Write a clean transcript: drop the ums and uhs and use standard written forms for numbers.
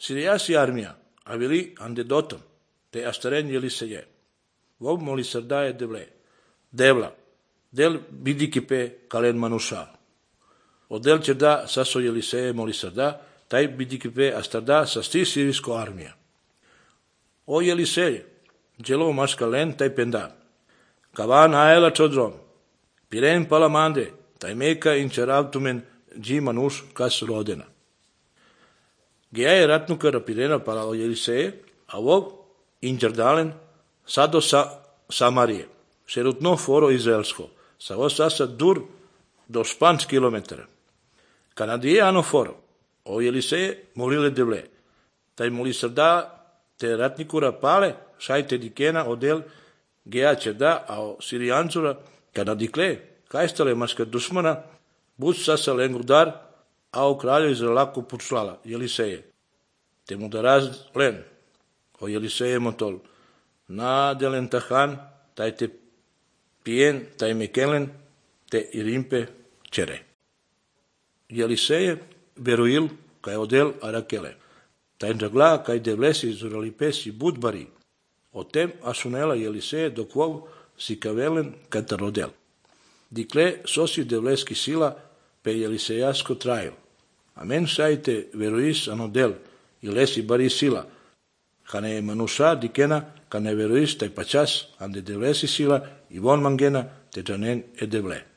Siriasi armia, avili ande dotom, te astaren Eliseye. Vov moli srdaje devla, del bidiki pe kalen manusha. Odel čerda saso Eliseye moli srda, taj bidiki pe astarda sasti sirisko armija. O Eliseye, dželo maskalen taj penda. Kavan aela čodrom, piren palamande, taj meka inčeravtumen dži manuš kas rodena. Gija je ratnukara pirena pala o Eliseye, a vov inčerdalen sado sa Samarije, šerutno foro izraelsko, sa vo sasa dur do 5 kilometara. Kanadije ano foro, o Eliseye molile devle, taj moli srda te ratnikura pale, šajte dikena odel gija čerda, a o Sirijancura kanadikle, kajstale maska dušmana, bud sasa lengudar, a o kralju Izraelaku pučlala, Eliseye. Te mu daraz len, o Eliseye motol, na delen tahan, taj te pien, taj mekelen, te irimpe čere. Eliseye veruil, kaj odel arakele. Taj njagla, kaj devlesi izuralipesi budbari, o tem asunela Eliseye dokvov si kavelen katarodel. Dikle sosi devleski sila pe Elisejasko trajil. Amen sajte veruis anodel, ilesi bari sila. Kane manusha dikena, kane veruis taj pačas, ande devlesi sila, i von mangena te džanen e devle.